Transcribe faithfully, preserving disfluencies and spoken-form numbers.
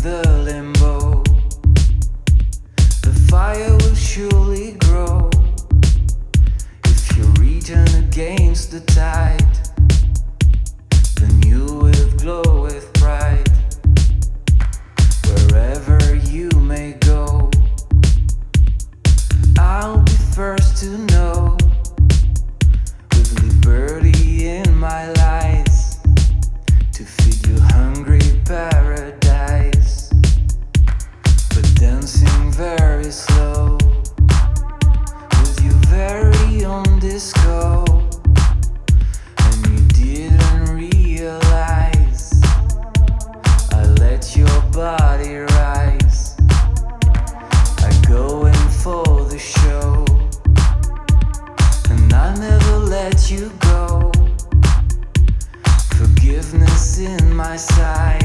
the limbo. The fire will surely grow if you return against the tide. Then you will glow with pride wherever you may go. I'll be first to know, with liberty in my lies, to feed you hungry paradise, but dancing very slow with you very own disco. And you didn't realize I let your body rise. I go in for the show, and I never let you go. Forgiveness in my sight.